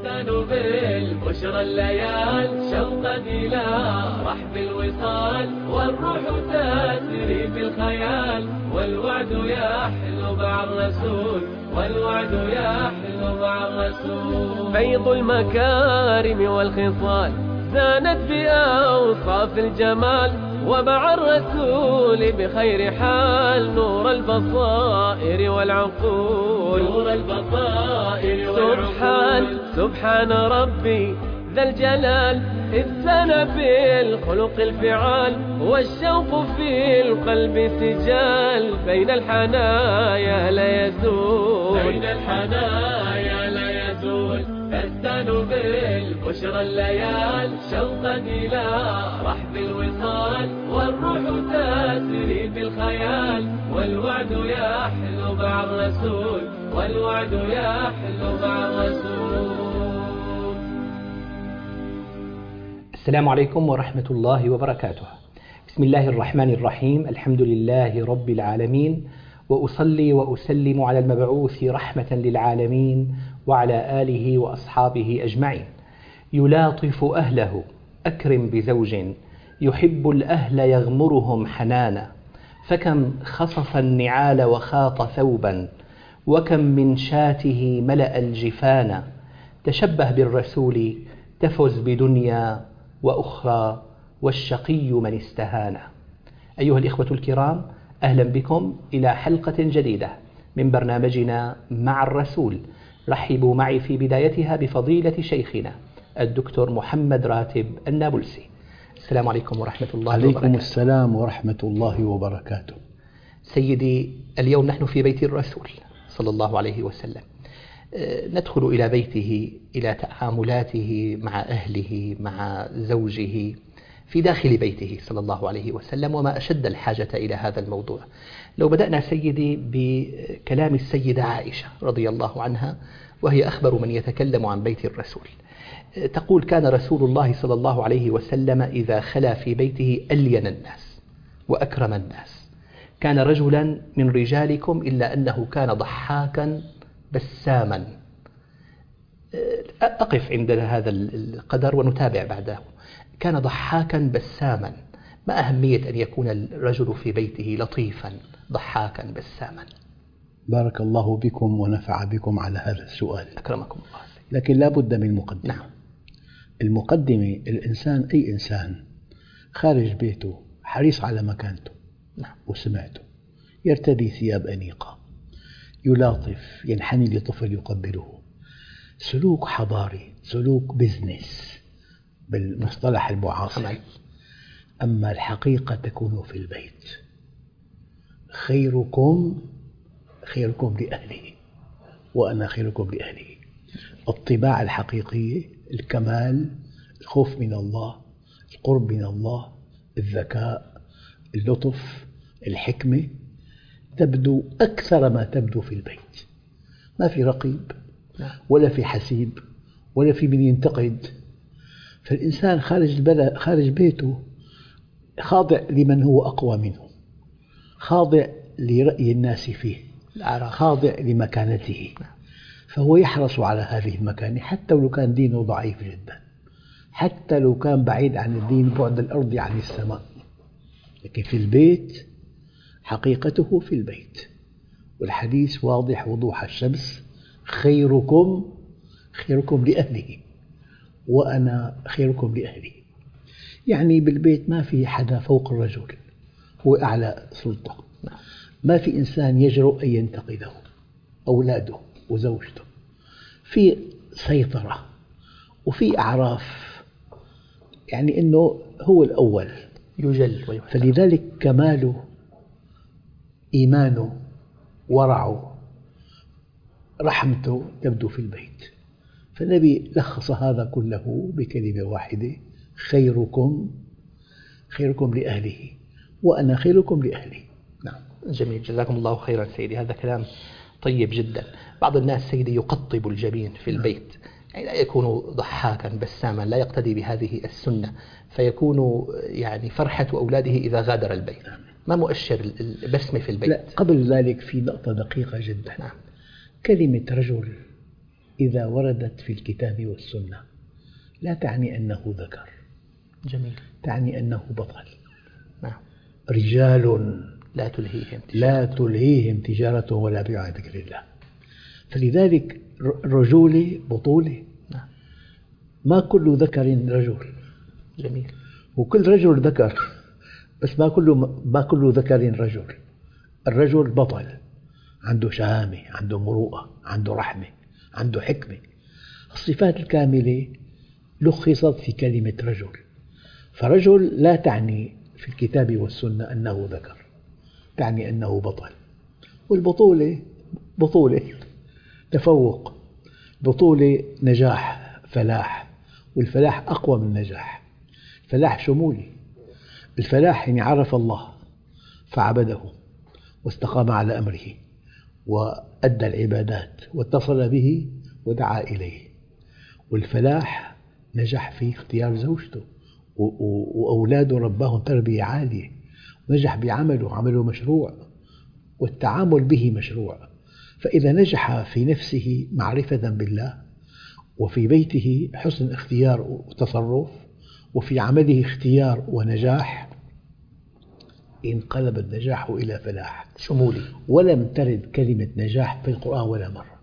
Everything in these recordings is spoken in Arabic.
تستنوا بالبشرى الليال شوقا إلى رحب الوصال، والروح تسري في الخيال، والوعد يحلو مع الرسول، والوعد يحلو مع الرسول. فيض المكارم والخصال زانت بأوصاف الجمال، ومع الرسول بخير حال نور البصائر والعقول، نور البصائر والعقول. سبحان ربي ذا الجلال، إذ سنى بالخلق الفعال، والشوق في القلب سجال، بين الحنايا لا يزول، بين الحنايا لا يزول. تستنوا بالبشرى الليال شوقا إلى رحب الوصال، والروح تسري في الخيال، والوعد يحلو مع الرسول، والوعد يحلو مع الرسول. السلام عليكم ورحمة الله وبركاته. بسم الله الرحمن الرحيم، الحمد لله رب العالمين، وأصلي وأسلم على المبعوث رحمة للعالمين وعلى آله وأصحابه أجمعين. يلاطف أهله أكرم بزوج، يحب الأهل يغمرهم حنانا، فكم خصف النعال وخاط ثوبا، وكم من شاته ملأ الجفانا. تشبه بالرسول تفز بدنيا وأخرى، والشقي من استهانا. أيها الإخوة الكرام، أهلا بكم إلى حلقة جديدة من برنامجنا مع الرسول. رحبوا معي في بدايتها بفضيلة شيخنا الدكتور محمد راتب النابلسي. السلام عليكم ورحمة الله وبركاته. عليكم السلام ورحمة الله وبركاته. سيدي، اليوم نحن في بيت الرسول صلى الله عليه وسلم، ندخل إلى بيته، إلى تعاملاته مع أهله، مع زوجه في داخل بيته صلى الله عليه وسلم، وما أشد الحاجة إلى هذا الموضوع. لو بدأنا سيدي بكلام السيدة عائشة رضي الله عنها، وهي أخبر من يتكلم عن بيت الرسول، تقول: كان رسول الله صلى الله عليه وسلم إذا خلا في بيته ألين الناس وأكرم الناس، كان رجلا من رجالكم إلا أنه كان ضحاكا بساما. أقف عند هذا القدر ونتابع بعده. كان ضحاكا بساما. ما أهمية أن يكون الرجل في بيته لطيفا ضحاكا بساما؟ بارك الله بكم ونفع بكم على هذا السؤال. أكرمكم الله. لكن لا بد من مقدمة. نعم. المقدمة، الإنسان أي إنسان خارج بيته حريص على مكانته. نعم. وسمعته، يرتدي ثياب أنيقة، يلاطف، ينحني لطفل يقبله، سلوك حضاري، سلوك بزنس بالمصطلح المعاصر. أما الحقيقة تكون في البيت. خيركم لأهله وأنا خيركم لأهله. الطباع الحقيقية، الكمال، الخوف من الله، القرب من الله، الذكاء، اللطف، الحكمة، تبدو أكثر ما تبدو في البيت. ما في رقيب ولا في حسيب ولا في من ينتقد. فالإنسان خارج بيته خاضع لمن هو أقوى منه، خاضع لرأي الناس فيه، خاضع لمكانته، فهو يحرص على هذه المكانة حتى لو كان دينه ضعيف جدا، حتى لو كان بعيد عن الدين بعد الأرض عن السماء. لكن في البيت حقيقته في البيت، والحديث واضح وضوح الشمس: خيركم لأهله وأنا خيركم لأهلي. يعني بالبيت ما في حدا فوق الرجل، هو أعلى سلطة. ما في إنسان يجرؤ أن ينتقده، أولاده وزوجته. في سيطرة وفي أعراف، يعني أنه هو الأول يجل ويحترم. فلذلك كماله، إيمانه، ورعه، رحمته تبدو في البيت. فالنبي لخص هذا كله بكلمة واحدة: خيركم لأهله وأنا خيركم لأهلي. نعم. جميل، جزاكم الله خيرا سيدي، هذا كلام طيب جدا. بعض الناس سيدي يقطب الجبين في البيت، يعني لا يكون ضحاكا بساما، لا يقتدي بهذه السنة، فيكون يعني فرحة أولاده إذا غادر البيت. ما مؤشر البسمة في البيت؟ لا، قبل ذلك في نقطة دقيقة جدا. نعم. كلمة رجل إذا وردت في الكتاب والسنة لا تعني أنه ذكر، جميل. تعني أنه بطل. نعم. رجال لا تلهيهم تجارة ولا بيع عن ذكر الله. فلذلك رجولة بطولة. نعم. ما كل ذكر رجل. جميل. وكل رجل ذكر، بس ما كل ذكر رجل. الرجل بطل، عنده شهامة، عنده مروءة، عنده رحمة، عنده حكمة. الصفات الكاملة لخصت في كلمة رجل. فرجل لا تعني في الكتاب والسنة أنه ذكر، تعني أنه بطل. والبطولة بطولة تفوق، بطولة نجاح، فلاح. والفلاح أقوى من النجاح. الفلاح شمولي. الفلاح يعني عرف الله فعبده واستقام على أمره وأدى العبادات واتصل به ودعا إليه. والفلاح نجح في اختيار زوجته وأولاده رباهم تربية عالية، نجح بعمله، عمله مشروع والتعامل به مشروع. فإذا نجح في نفسه معرفة بالله، وفي بيته حسن اختيار وتصرف، وفي عمله اختيار ونجاح، انقلب النجاح إلى فلاح شمولي. ولم ترد كلمة نجاح في القرآن ولا مرة.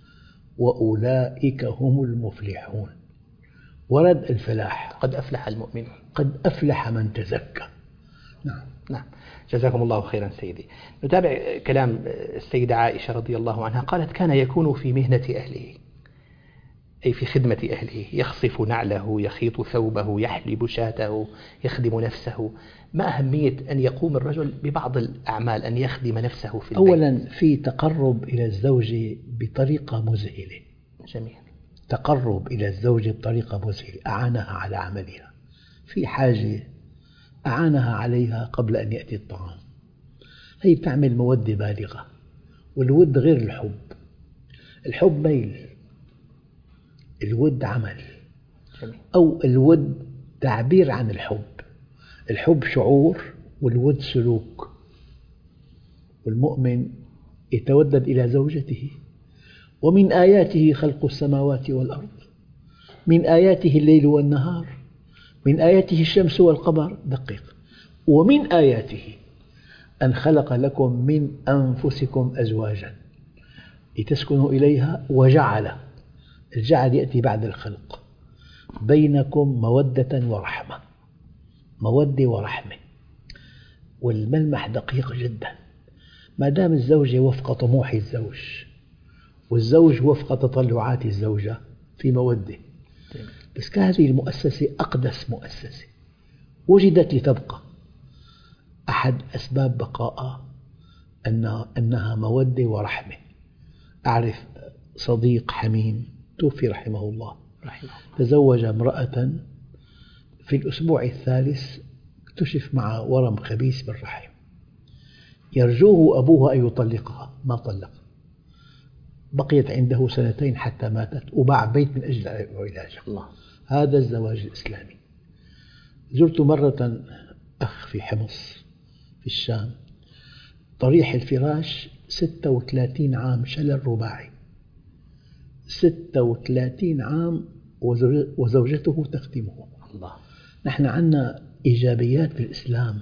وأولئك هم المفلحون. ورد الفلاح، قد أفلح المؤمنون، قد أفلح من تزكى. نعم. نعم. جزاكم الله خيرا سيدي. نتابع كلام السيدة عائشة رضي الله عنها، قالت: كان يكون في مهنة أهله، أي في خدمة أهله، يخصف نعله، يخيط ثوبه، يحلب شاته، يخدم نفسه. ما أهمية أن يقوم الرجل ببعض الأعمال، أن يخدم نفسه في البيت؟ أولا في تقرب إلى الزوجة بطريقة مذهلة. جميل. تقرب إلى الزوجة بطريقة مذهلة، أعانها على عملها، في حاجة أعانها عليها قبل أن يأتي الطعام. هي تعمل مودة بالغة. والود غير الحب. الحب ميل، الود عمل. جميل. أو الود تعبير عن الحب. الحب شعور والود سلوك. والمؤمن يتودد إلى زوجته. ومن آياته خلق السماوات والأرض، من آياته الليل والنهار، من آياته الشمس والقمر. دقيق. ومن آياته أن خلق لكم من أنفسكم أزواجا لتسكنوا إليها وجعل، الجعل يأتي بعد الخلق، بينكم مودة ورحمة. مودة ورحمة. والملمح دقيق جدا. ما دام الزوجة وفق طموح الزوج والزوج وفق تطلعات الزوجة، في مودة. بس هذه المؤسسة أقدس مؤسسة وجدت لتبقى. أحد أسباب بقائها أنها مودة ورحمة. أعرف صديق حميم توفي رحمه الله، تزوج امرأة، في الأسبوع الثالث اكتشف معه ورم خبيث بالرحم، يرجوه أبوها أن يطلقها، ما طلق. بقيت عنده 2 حتى ماتت، وباع بيت من أجل علاجها. الله. هذا الزواج الإسلامي. زرت مرة أخ في حمص في الشام، طريح الفراش 36 عام شلل رباعي، 36 عام وزوجته تخدمه. الله. نحن عندنا إيجابيات في الإسلام،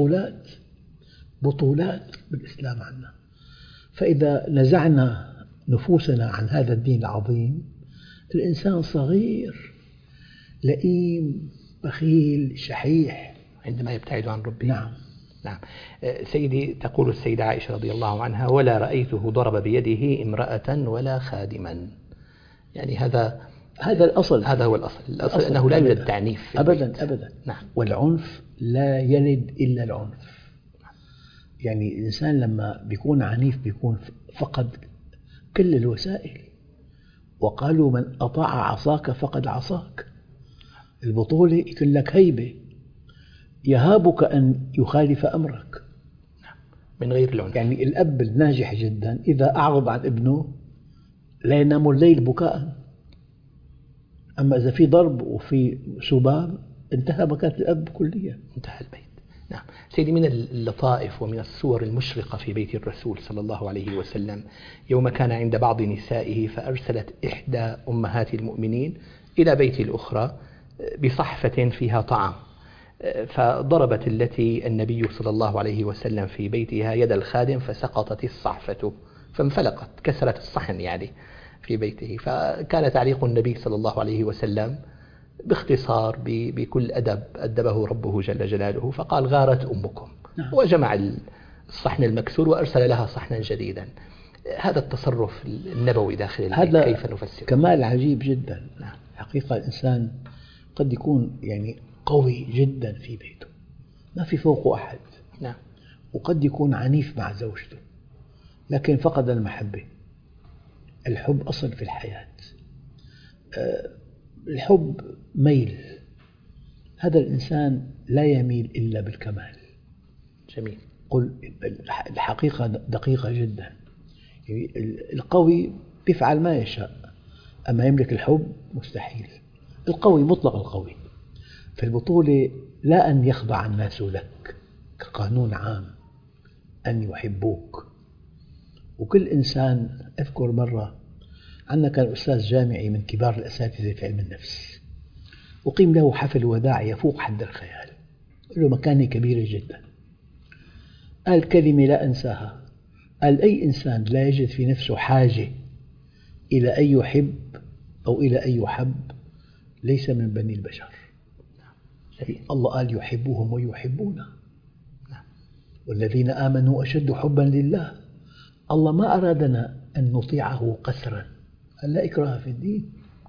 بطولات بالإسلام عندنا. فإذا نزعنا نفوسنا عن هذا الدين العظيم، الإنسان صغير لئيم بخيل شحيح عندما يبتعد عن ربه. نعم. نعم. سيدي، تقول السيدة عائشة رضي الله عنها: ولا رأيته ضرب بيده امرأة ولا خادما. يعني هذا الأصل، هذا هو الأصل أنه لا يوجد تعنيف أبدا. نعم. والعنف لا يلد إلا العنف. يعني الإنسان لما بيكون عنيف بيكون فقد كل الوسائل. وقالوا: من أطاع عصاك فقد عصاك. البطولة يقول لك هيبة، يهابك أن يخالف أمرك من غير العنف. يعني الأب الناجح جدا إذا أعرض عن ابنه لا ينام الليل بكاء. أما إذا في ضرب وفي سباب انتهى مكان الأب كليا، انتهى البيت. نعم. سيدي، من اللطائف ومن الصور المشرقة في بيت الرسول صلى الله عليه وسلم يوم كان عند بعض نسائه، فأرسلت إحدى أمهات المؤمنين إلى بيت الأخرى بصحفة فيها طعام، فضربت التي النبي صلى الله عليه وسلم في بيتها يد الخادم، فسقطت الصحفة فانفلقت، كسرت الصحن يعني في بيته. فكان تعليق النبي صلى الله عليه وسلم باختصار بكل أدب أدبه ربه جل جلاله، فقال: غارت أمكم. وجمع الصحن المكسور وأرسل لها صحنا جديدا. هذا التصرف النبوي داخل البيت كيف نفسره؟ كمال عجيب جدا. حقيقة الإنسان قد يكون يعني قوي جدا في بيته، ما في فوقه أحد. نعم. وقد يكون عنيف مع زوجته، لكن فقد المحبة. الحب أصل في الحياة. الحب ميل، هذا الإنسان لا يميل إلا بالكمال. جميل. قل الحقيقة دقيقة جدا. القوي يفعل ما يشاء، أما يملك الحب مستحيل. القوي مطلق القوي. في البطولة لا أن يخضع الناس لك كقانون عام، أن يحبوك. وكل إنسان، أذكر مرة عندنا كان أستاذ جامعي من كبار الأساتذة في علم النفس، وقيم له حفل وداع يفوق حد الخيال، له مكانة كبيرة جدا. قال كلمة لا أنساها، قال: أي إنسان لا يجد في نفسه حاجة إلى أن يحب أو إلى أن يحب ليس من بني البشر. الله قال: يحبهم ويحبونه، والذين آمنوا أشد حبا لله. الله ما أرادنا أن نطيعه قسرا، لا إكراه في الدين.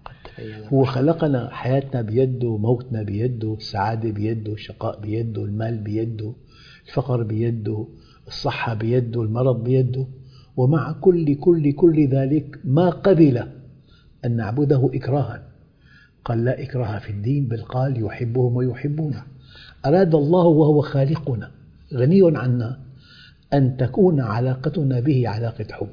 هو خلقنا، حياتنا بيده، موتنا بيده، السعادة بيده، الشقاء بيده، المال بيده، الفقر بيده، الصحة بيده، المرض بيده. ومع كل ذلك ما قبل أن نعبده إكراها. قال: لا إكراه في الدين، بل قال: يحبهم ويحبونه. أراد الله وهو خالقنا غني عنا أن تكون علاقتنا به علاقة حب،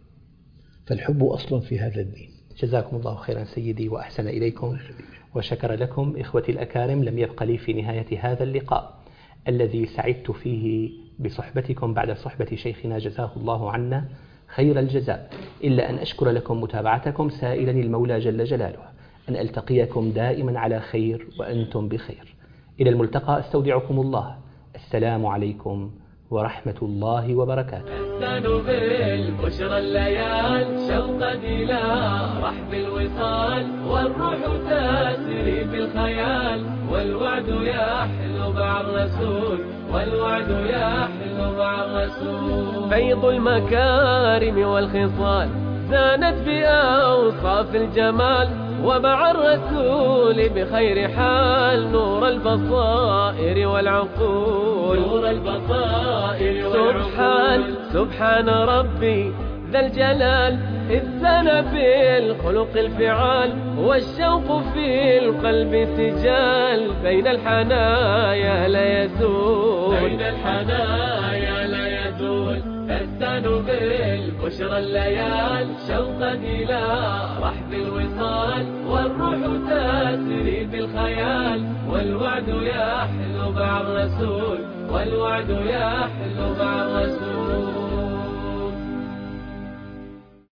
فالحب أصل في هذا الدين. جزاكم الله خيرا سيدي وأحسن إليكم وشكر لكم. إخوتي الأكارم، لم يبق لي في نهاية هذا اللقاء الذي سعدت فيه بصحبتكم بعد صحبة شيخنا جزاه الله عنا خير الجزاء إلا أن أشكر لكم متابعتكم، سائلا المولى جل جلاله أن ألتقيكم دائما على خير وأنتم بخير. إلى الملتقى، استودعكم الله. السلام عليكم ورحمة الله وبركاته. أستانوا بالبشرى الليال، شوقا إلى رحب الوصال، والروح تسري بالخيال، والوعد يحلو مع الرسول، والوعد يحلو مع الرسول. فيض المكارم والخصال زانت بأوصاف الجمال، ومع الرسول بخير حال، نور البصائر والعقول، نور البصائر والعقول. سبحان ربي ذا الجلال، إذ زان بالخلق الفعال، والشوق في القلب سجال، بين الحنايا لا يزول، بين الحنايا لا يزول. فاستانوا بالبشرى الليال، شوقا إلى رحب الوصال، والروح تسري بالخيال، والوعد يحلو مع الرسول، والوعد يحلو مع الرسول.